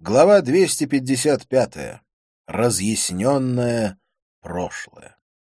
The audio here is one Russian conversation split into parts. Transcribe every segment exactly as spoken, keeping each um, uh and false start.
Глава двести пятьдесят пятая. Разъясненное прошлое.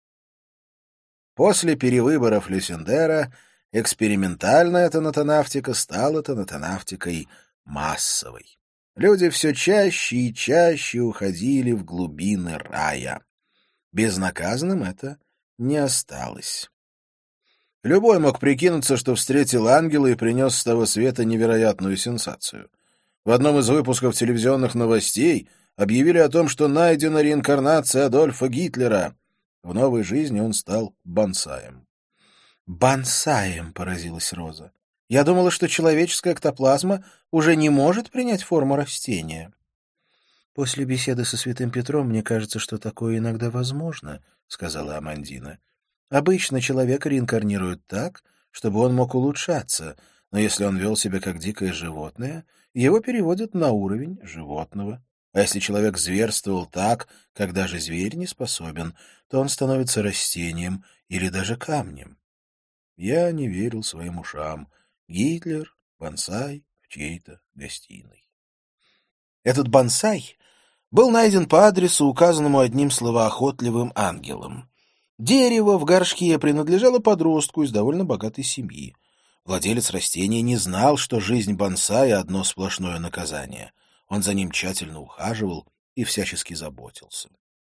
После перевыборов Люсендера экспериментальная тонатонавтика стала тонатонавтикой массовой. Люди все чаще и чаще уходили в глубины рая. Безнаказанным это не осталось. Любой мог прикинуться, что встретил ангела и принес с того света невероятную сенсацию. В одном из выпусков телевизионных новостей объявили о том, что найдена реинкарнация Адольфа Гитлера. В новой жизни он стал бонсаем. «Бонсаем», — поразилась Роза. «Я думала, что человеческая эктоплазма уже не может принять форму растения». «После беседы со святым Петром мне кажется, что такое иногда возможно», — сказала Амандина. «Обычно человека реинкарнируют так, чтобы он мог улучшаться, но если он вел себя как дикое животное, его переводят на уровень животного. А если человек зверствовал так, как даже зверь не способен, то он становится растением или даже камнем». Я не верил своим ушам. Гитлер, бонсай в чьей-то гостиной. Этот бонсай был найден по адресу, указанному одним словоохотливым ангелом. Дерево в горшке принадлежало подростку из довольно богатой семьи. Владелец растения не знал, что жизнь бонсая — одно сплошное наказание. Он за ним тщательно ухаживал и всячески заботился.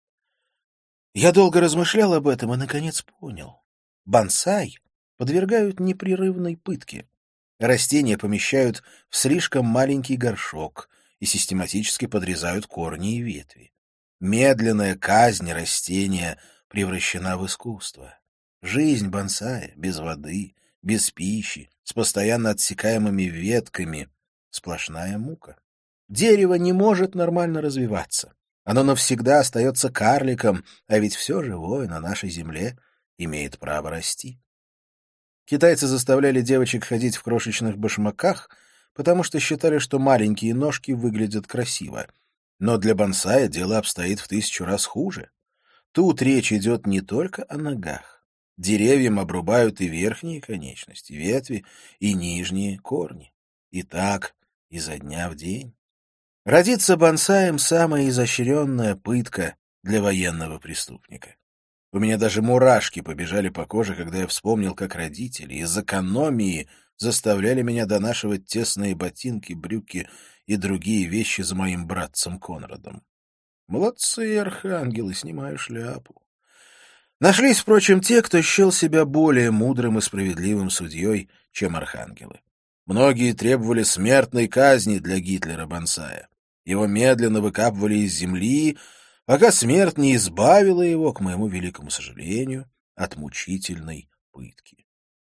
Я долго размышлял об этом и, наконец, понял. Бонсай подвергают непрерывной пытке. Растения помещают в слишком маленький горшок и систематически подрезают корни и ветви. Медленная казнь растения превращена в искусство. Жизнь бонсая без воды, без пищи, с постоянно отсекаемыми ветками — сплошная мука. Дерево не может нормально развиваться. Оно навсегда остается карликом, а ведь все живое на нашей земле имеет право расти. Китайцы заставляли девочек ходить в крошечных башмаках, потому что считали, что маленькие ножки выглядят красиво. Но для бонсая дело обстоит в тысячу раз хуже. Тут речь идет не только о ногах. Деревьям обрубают и верхние конечности, ветви, и нижние корни. И так изо дня в день. Родиться бонсаем — самая изощренная пытка для военного преступника. У меня даже мурашки побежали по коже, когда я вспомнил, как родители из экономии заставляли меня донашивать тесные ботинки, брюки и другие вещи за моим братцем Конрадом. Молодцы, архангелы, снимаю шляпу. Нашлись, впрочем, те, кто счел себя более мудрым и справедливым судьей, чем архангелы. Многие требовали смертной казни для Гитлера-бонсая. Его медленно выкапывали из земли, пока смерть не избавила его, к моему великому сожалению, от мучительной пытки.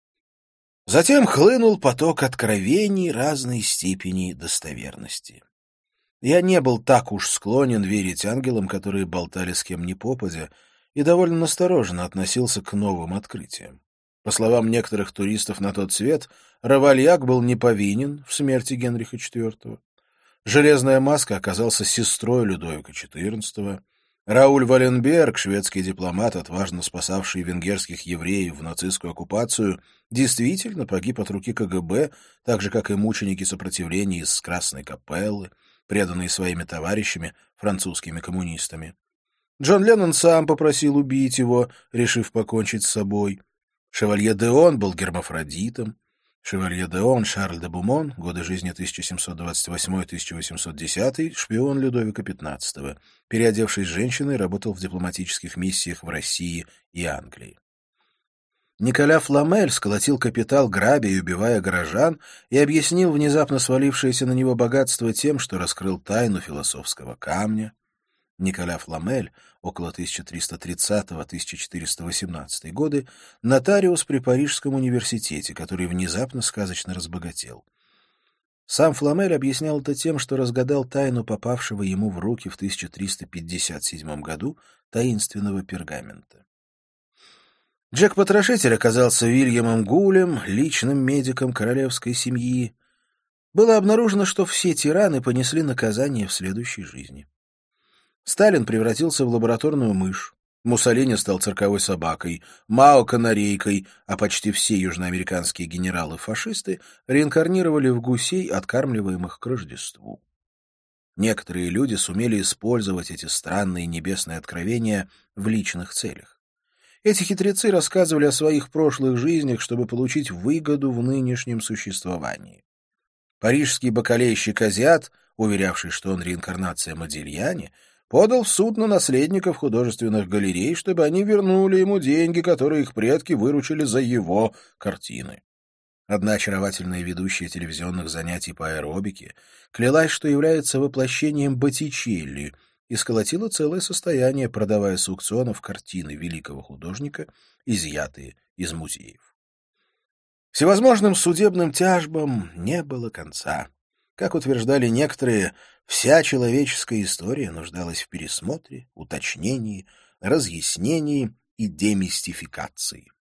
Затем хлынул поток откровений разной степени достоверности. Я не был так уж склонен верить ангелам, которые болтали с кем ни попадя, и довольно настороженно относился к новым открытиям. По словам некоторых туристов на тот свет, Равальяк был не повинен в смерти Генриха четвёртого. Железная маска оказался сестрой Людовика четырнадцатого. Рауль Валенберг, шведский дипломат, отважно спасавший венгерских евреев в нацистскую оккупацию, действительно погиб от руки ка гэ бэ, так же, как и мученики сопротивления из Красной Капеллы, преданные своими товарищами, французскими коммунистами. Джон Леннон сам попросил убить его, решив покончить с собой. Шевалье Деон был гермафродитом. Шевалье Деон Шарль де Бумон, годы жизни тысяча семьсот двадцать восьмой — тысяча восемьсот десятый, шпион Людовика пятнадцатого. Переодевшись женщиной, работал в дипломатических миссиях в России и Англии. Николя Фламель сколотил капитал, грабя и убивая горожан, и объяснил внезапно свалившееся на него богатство тем, что раскрыл тайну философского камня. Николя Фламель, около тысяча триста тридцатого — тысяча четыреста восемнадцатый годы, нотариус при Парижском университете, который внезапно сказочно разбогател. Сам Фламель объяснял это тем, что разгадал тайну попавшего ему в руки в тысяча триста пятьдесят седьмом году таинственного пергамента. Джек-потрошитель оказался Вильямом Гулем, личным медиком королевской семьи. Было обнаружено, что все тираны понесли наказание в следующей жизни. Сталин превратился в лабораторную мышь, Муссолини стал цирковой собакой, Мао — канарейкой, а почти все южноамериканские генералы-фашисты реинкарнировали в гусей, откармливаемых к Рождеству. Некоторые люди сумели использовать эти странные небесные откровения в личных целях. Эти хитрецы рассказывали о своих прошлых жизнях, чтобы получить выгоду в нынешнем существовании. Парижский бакалейщик Азиат, уверявший, что он реинкарнация Модильяни, подал в суд на наследников художественных галерей, чтобы они вернули ему деньги, которые их предки выручили за его картины. Одна очаровательная ведущая телевизионных занятий по аэробике клялась, что является воплощением Боттичелли, и сколотила целое состояние, продавая с аукционов картины великого художника, изъятые из музеев. Всевозможным судебным тяжбам не было конца. Как утверждали некоторые, вся человеческая история нуждалась в пересмотре, уточнении, разъяснении и демистификации.